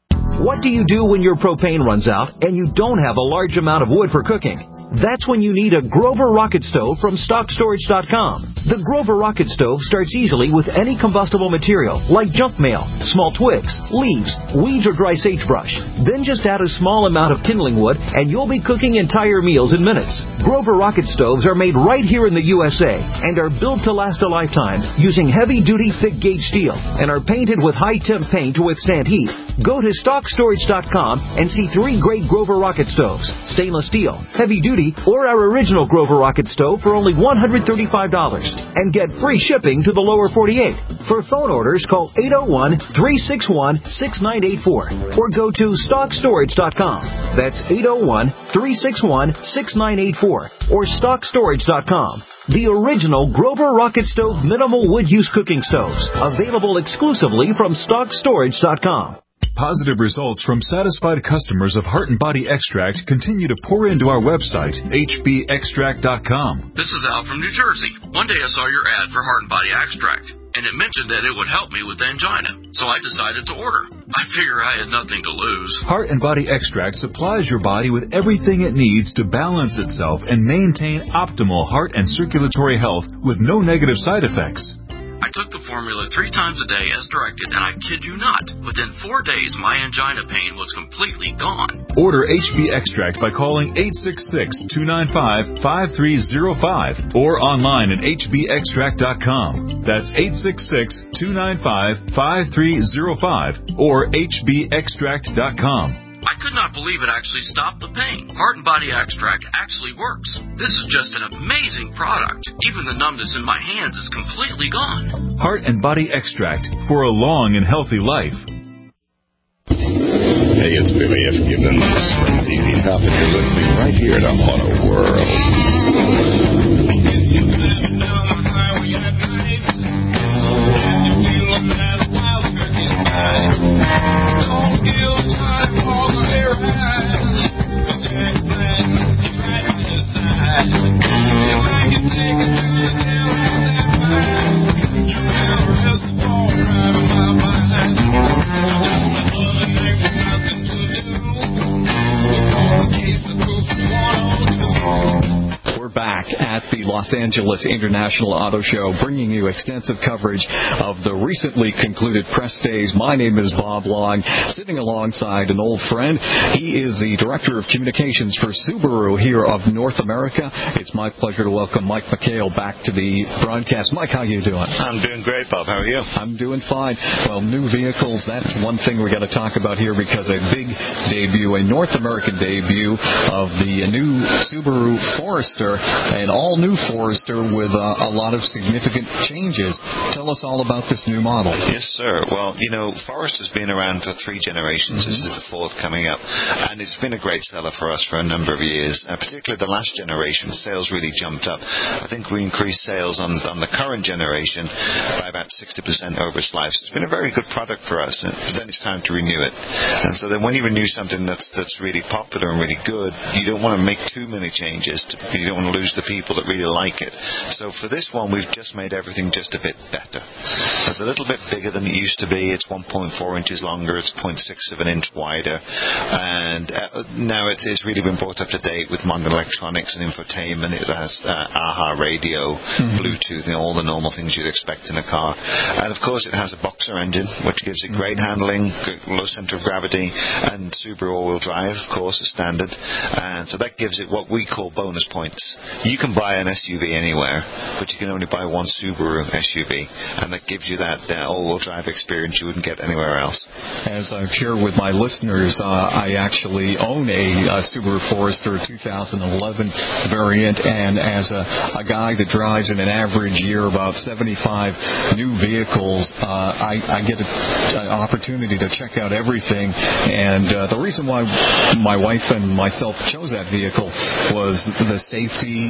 What do you do when your propane runs out and you don't have a large amount of wood for cooking? That's when you need a Grover Rocket Stove from stock storage dot com. The Grover Rocket Stove starts easily with any combustible material, like junk mail, small twigs, leaves, weeds, or dry sagebrush. Then just add a small amount of kindling wood, and you'll be cooking entire meals in minutes. Grover Rocket Stoves are made right here in the U S A and are built to last a lifetime using heavy-duty, thick-gauge steel and are painted with high-temp paint to withstand heat. Go to stock storage dot com and see three great Grover Rocket Stoves, stainless steel, heavy-duty, or our original Grover Rocket Stove for only one hundred thirty-five dollars and get free shipping to the lower forty-eight. For phone orders, call eight oh one, three six one, six nine eight four or go to stock storage dot com. That's eight oh one, three six one, six nine eight four or stock storage dot com. The original Grover Rocket Stove minimal wood use cooking stoves, available exclusively from stock storage dot com. Positive results from satisfied customers of Heart and Body Extract continue to pour into our website, H B extract dot com. This is Al from New Jersey. One day I saw your ad for Heart and Body Extract, and it mentioned that it would help me with angina, so I decided to order. I figure I had nothing to lose. Heart and Body Extract supplies your body with everything it needs to balance itself and maintain optimal heart and circulatory health with no negative side effects. I took the formula three times a day as directed, and I kid you not, within four days my angina pain was completely gone. Order H B Extract by calling eight six six, two nine five, five three zero five or online at H B extract dot com. That's eight six six, two nine five, five three zero five or H B extract dot com. I could not believe it actually stopped the pain. Heart and Body Extract actually works. This is just an amazing product. Even the numbness in my hands is completely gone. Heart and Body Extract for a long and healthy life. Hey, it's Billy F. Gibbons from Z Z Top, and you're listening right here to Auto World. Back at the Los Angeles International Auto Show, bringing you extensive coverage of the recently concluded press days. My name is Bob Long, sitting alongside an old friend. He is the Director of Communications for Subaru here of North America. It's my pleasure to welcome Mike McHale back to the broadcast. Mike, how you doing? I'm doing great, Bob. How are you? I'm doing fine. Well, new vehicles, that's one thing we got to talk about here, because a big debut, a North American debut of the new Subaru Forester, an all-new Forester with uh, a lot of significant changes. Tell us all about this new model. Yes, sir. Well, you know, Forester's been around for three generations. Mm-hmm. This is the fourth coming up. And it's been a great seller for us for a number of years. Uh, particularly the last generation, sales really jumped up. I think we increased sales on, on the current generation by about sixty percent over its life. So it's been a very good product for us. But then it's time to renew it. And so then when you renew something that's that's really popular and really good, you don't want to make too many changes. To, you don't want to lose the people that really like it. So for this one, we've just made everything just a bit better. It's a little bit bigger than it used to be. It's one point four inches longer. It's zero point six of an inch wider. And uh, now it's, it's really been brought up to date with modern electronics and infotainment. It has uh, A H A radio, mm-hmm. Bluetooth, and all the normal things you'd expect in a car. And of course, it has a boxer engine, which gives it great handling, low center of gravity, and Subaru all-wheel drive, of course, is standard. And so that gives it what we call bonus points. You can buy an S U V anywhere, but you can only buy one Subaru S U V, and that gives you that uh, all-wheel drive experience you wouldn't get anywhere else. As I've shared with my listeners, uh, I actually own a, a Subaru Forester two thousand eleven variant, and as a, a guy that drives in an average year about seventy-five new vehicles, uh, I, I get an opportunity to check out everything, and uh, the reason why my wife and myself chose that vehicle was the safety, the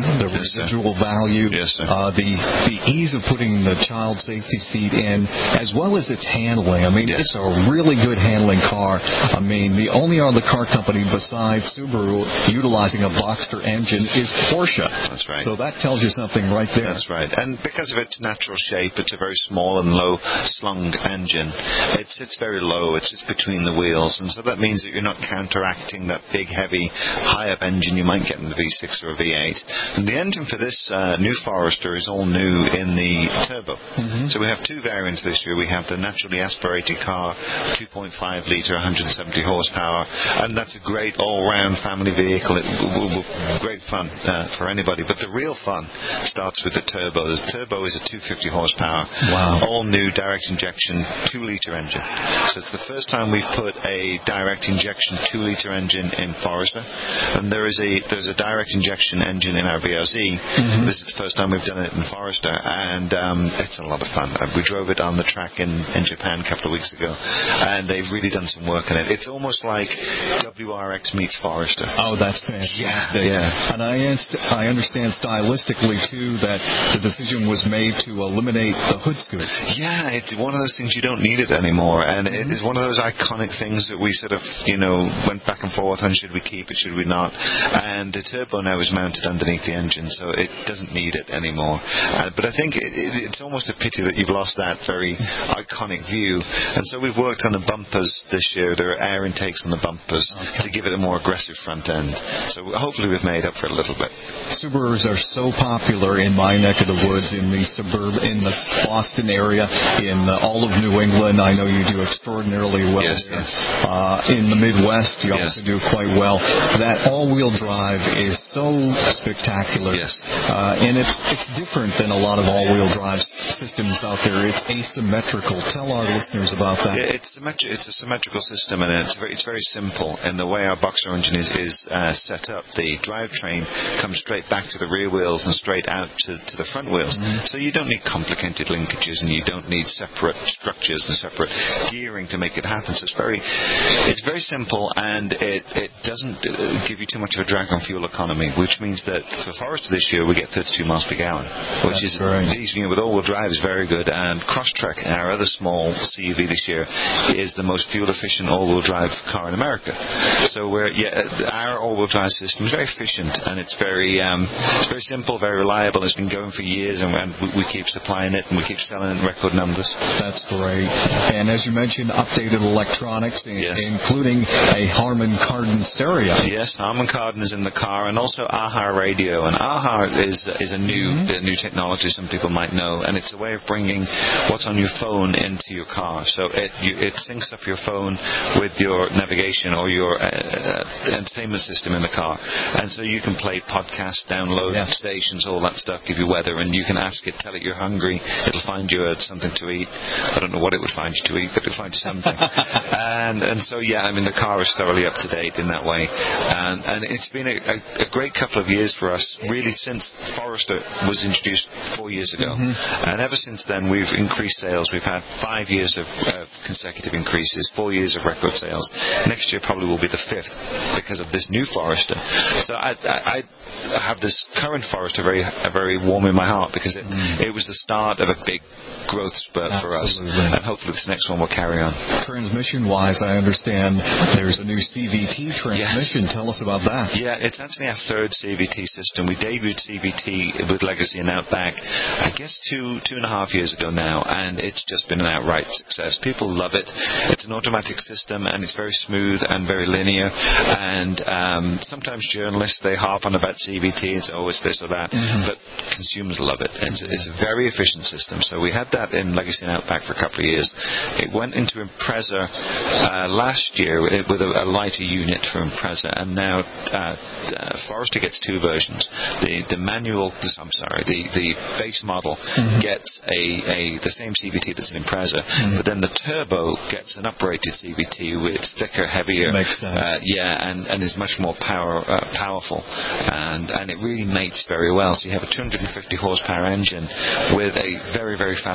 Yes, residual value, yes, sir. Uh, the the ease of putting the child safety seat in, as well as its handling. I mean, yes. it's a really good handling car. I mean, the only other car company besides Subaru utilizing a Boxster engine is Porsche. That's right. So that tells you something right there. That's right. And because of its natural shape, it's a very small and low slung engine. It sits very low. It sits between the wheels, and so that means that you're not counteracting that big, heavy, high-up engine you might get in the V six or a V eight. And the engine for this uh, new Forester is all new in the turbo. Mm-hmm. So we have two variants this year. We have the naturally aspirated car, two point five litre, one hundred seventy horsepower, and that's a great all-round family vehicle. It, w- w- great fun uh, for anybody. But the real fun starts with the turbo. The turbo is a two hundred fifty horsepower, wow. all-new direct injection two litre engine. So it's the first time we've put a direct injection two litre engine in Forester, and there is a there's a direct injection engine in our V R Z. Mm-hmm. This is the first time we've done it in Forester, and um, it's a lot of fun. Uh, we drove it on the track in, in Japan a couple of weeks ago, and they've really done some work on it. It's almost like W R X meets Forester. Oh, that's fantastic. Yeah, yeah. And I, inst- I understand stylistically, too, that the decision was made to eliminate the hood scoop. Yeah, it's one of those things you don't need it anymore, and mm-hmm. it is one of those iconic things that we sort of, you know, went back and forth on, should we keep it, should we not? And the turbo now is mounted underneath the engine, so it doesn't need it anymore. Uh, but I think it, it, it's almost a pity that you've lost that very iconic view, and so we've worked on the bumpers this year. There are air intakes on the bumpers okay. to give it a more aggressive front end. So hopefully we've made up for it a little bit. Subarus are so popular in my neck of the woods, in the suburb, in the Boston area, in the, all of New England. I know you do extraordinarily well. Yes, yes. Uh, in the Midwest, you yes. also do quite well. That all-wheel drive is so spectacular. Yes. Uh, and it's it's different than a lot of all-wheel drive systems out there. It's asymmetrical. Tell our listeners about that. Yeah, it's, symmetri- it's a symmetrical system, and it's very, it's very simple. And the way our Boxster engine is, is uh, set up, the drivetrain comes straight back to the rear wheels and straight out to, to the front wheels. Mm-hmm. So you don't need complicated linkages, and you don't need separate structures and separate gearing to make it happen. So it's very, it's very simple, and it, it doesn't uh, give you too much of a drag on fuel economy, which means that for Forester this year we get thirty-two miles per gallon, which That's is, right. you know, with all-wheel drive is very good. And Crosstrek, our other small C U V this year, is the most fuel-efficient all-wheel drive car in America. So we're, yeah, our all-wheel drive system is very efficient, and it's very, um, it's very simple, very reliable. It's been going for years, and, and we, we keep supplying it, and we keep selling it in record numbers. That's great. And as you mentioned, updated electronics, yes. including a Harman Kardon stereo. Yes, Harman Kardon is in the car, and also A H A radio. And A H A is is a new mm-hmm. a new technology some people might know, and it's a way of bringing what's on your phone into your car. So it you, it syncs up your phone with your navigation or your uh, entertainment system in the car, and so you can play podcasts, download yes. stations, all that stuff, give you weather, and you can ask it, tell it you're hungry, it'll find you uh, something to eat. I don't know what it would find you to eat, but it'll find you something. and and so yeah, I mean the car is thoroughly up to date in that way, and and it's been a, a, a great couple of years for us, really, since Forester was introduced four years ago, mm-hmm. and ever since then we've increased sales. We've had five years of uh, consecutive increases, four years of record sales. Next year probably will be the fifth because of this new Forester. So I, I, I have this current Forester very very warm in my heart because it, mm. it was the start of a big growth spurt Absolutely. for us, and hopefully this next one will carry on. Transmission-wise, I understand there's a new C V T transmission. Yes. Tell us about that. Yeah, it's actually our third C V T system. We debuted C V T with Legacy and Outback, I guess two two and a half years ago now, and it's just been an outright success. People love it. It's an automatic system, and it's very smooth and very linear. And um, sometimes journalists, they harp on about C V T and say, oh, it's this or that, mm-hmm. but consumers love it. It's, it's a very efficient system. So we had that in Legacy and Outback for a couple of years. It went into Impreza uh, last year with, with a, a lighter unit for Impreza, and now uh, uh, Forester gets two versions. The the manual, I'm sorry, the, the base model mm-hmm. gets a, a the same C V T that's in Impreza, mm-hmm. but then the turbo gets an uprated C V T with it's thicker, heavier, makes sense. Uh, yeah, and, and is much more power uh, powerful, and and it really mates very well. So you have a two hundred fifty horsepower engine with a very very fast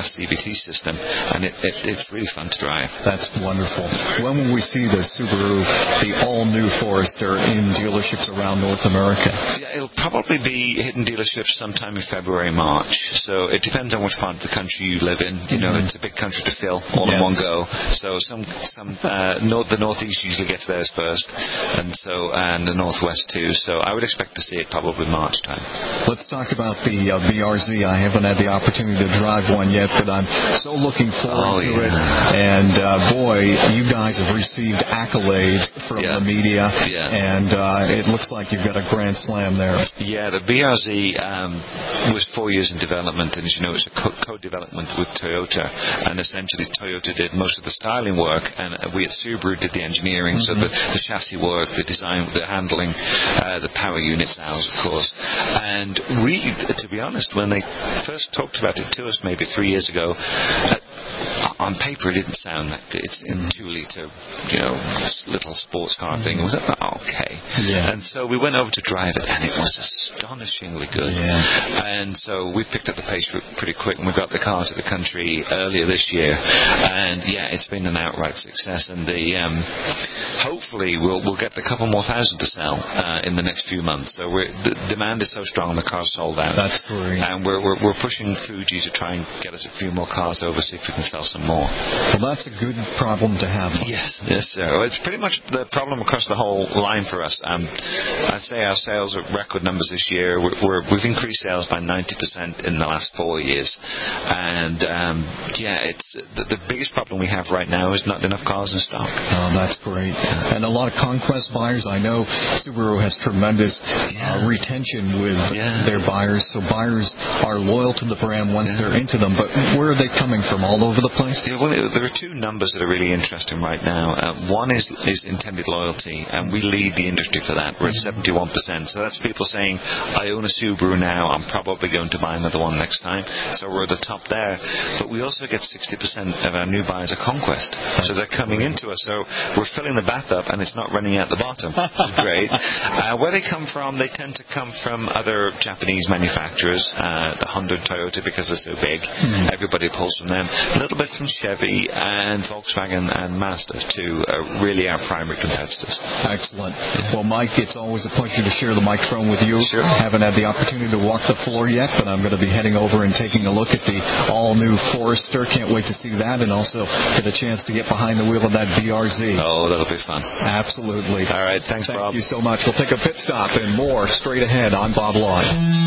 C V T system, and it, it, it's really fun to drive. That's wonderful. When will we see the Subaru, the all-new Forester, in dealerships around North America? Yeah, it'll probably be hitting dealerships sometime in February, March. So it depends on which part of the country you live in. You know, mm-hmm. it's a big country to fill all yes. in one go. So some some uh, north, the northeast usually gets theirs first, and so and the northwest too. So I would expect to see it probably March time. Let's talk about the uh, V R Z. I haven't had the opportunity to drive one yet, but I'm so looking forward oh, to yeah. it. And uh, boy, you guys have received accolades from yeah. the media, yeah. and uh, it looks like you've got a grand slam there. Yeah, the V R Z um, was four years in development, and as you know, it's a co- co-development with Toyota, and essentially Toyota did most of the styling work, and we at Subaru did the engineering, mm-hmm. so the, the chassis work, the design, the handling, uh, the power units, ours, of course. And we, to be honest, when they first talked about it to us maybe three years ago, uh, on paper it didn't sound that good. It's in two litre, you know, little sports car mm-hmm. thing. It was like, oh, okay. Yeah. And so we went over to drive it, and it was astonishingly good. Yeah. And so we picked up the pace pretty quick, and we got the car to the country earlier this year. And yeah, it's been an outright success. And the um, hopefully we'll we'll get a couple more thousand to sell uh, in the next few months. So we're, the demand is so strong, the car's sold out. That's great. And we're we're, we're pushing Fuji to try and get us a few more cars over, see if we can sell some more. Well, that's a good problem to have. Yes, yes, sir. Well, it's pretty much the problem across the whole line for us. Um, I'd say our sales are record numbers this year. We're, we're, we've increased sales by ninety percent in the last four years. And, um, yeah, it's the, the biggest problem we have right now is not enough cars in stock. Oh, that's great. And a lot of conquest buyers. I know Subaru has tremendous yeah. uh, retention with yeah. their buyers, so buyers are loyal to the brand once yeah. they're into them. But where are they coming from? All over the place? Yeah, well, there are two numbers that are really interesting right now. Uh, one is is intended loyalty, and we lead the industry for that. We're at seventy-one percent. So that's people saying, I own a Subaru now, I'm probably going to buy another one next time. So we're at the top there. But we also get sixty percent of our new buyers are conquest. So they're coming into us. So we're filling the bathtub, and it's not running out the bottom. Which is great. Uh, where they come from, they tend to come from other Japanese manufacturers, uh, the Honda and Toyota, because they're so big. Mm. Everybody pulls from them. A little bit from Chevy and Volkswagen and Mazda, too, are really our primary competitors. Excellent. Well, Mike, it's always a pleasure to share the microphone with you. Sure. Haven't had the opportunity to walk the floor yet, but I'm going to be heading over and taking a look at the all-new Forester. Can't wait to see that, and also get a chance to get behind the wheel of that V R Z. Oh, that'll be fun. Absolutely. All right. Thanks, Thank Bob. Thank you so much. We'll take a pit stop and more straight ahead on Bob Long.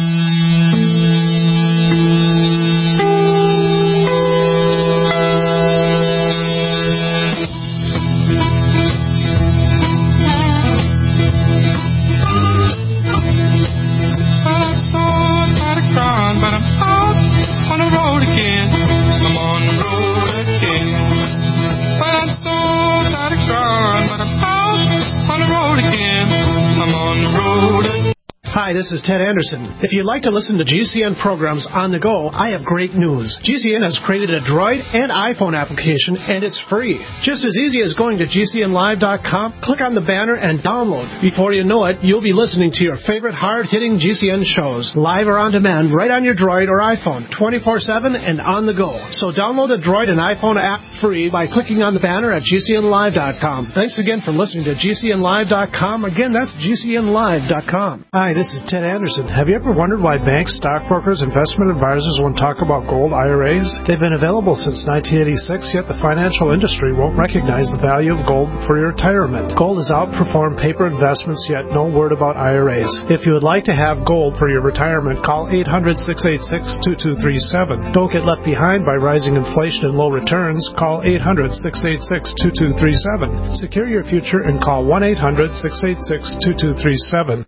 Hi, this is Ted Anderson. If you'd like to listen to G C N programs on the go, I have great news. G C N has created a Droid and iPhone application, and it's free. Just as easy as going to G C N live dot com, click on the banner, and download. Before you know it, you'll be listening to your favorite hard-hitting G C N shows, live or on demand, right on your Droid or iPhone, twenty-four seven and on the go. So download the Droid and iPhone app free by clicking on the banner at G C N live dot com. Thanks again for listening to G C N live dot com. Again, that's G C N live dot com. Hi, this is Ted Anderson. Have you ever wondered why banks, stockbrokers, investment advisors won't talk about gold I R As? They've been available since nineteen eighty-six, yet the financial industry won't recognize the value of gold for your retirement. Gold has outperformed paper investments, yet no word about I R As. If you would like to have gold for your retirement, call eight hundred, six eight six, two two three seven. Don't get left behind by rising inflation and low returns. Call eight hundred, six eight six, two two three seven. Secure your future and call one eight hundred, six eight six, two two three seven.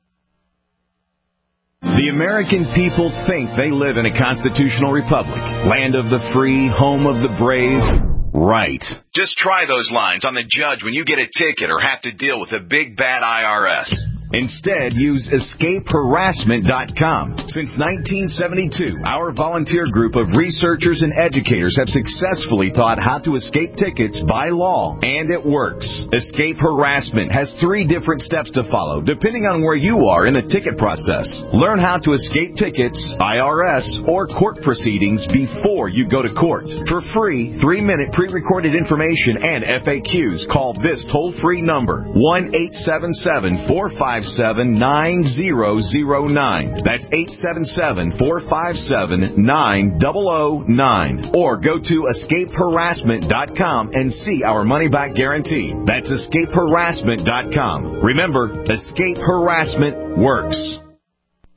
The American people think they live in a constitutional republic, land of the free, home of the brave. Right. Just try those lines on the judge when you get a ticket or have to deal with a big bad I R S. Instead, use escape harassment dot com. Since nineteen seventy-two, our volunteer group of researchers and educators have successfully taught how to escape tickets by law, and it works. Escape Harassment has three different steps to follow, depending on where you are in the ticket process. Learn how to escape tickets, I R S, or court proceedings before you go to court. For free, three-minute pre-recorded information and F A Qs, call this toll-free number, one eight seven seven, four five seven, nine zero zero nine. That's eight seven seven, four five seven, nine zero zero nine. Or go to escape harassment dot com and see our money-back guarantee. That's escape harassment dot com. Remember, escape harassment works.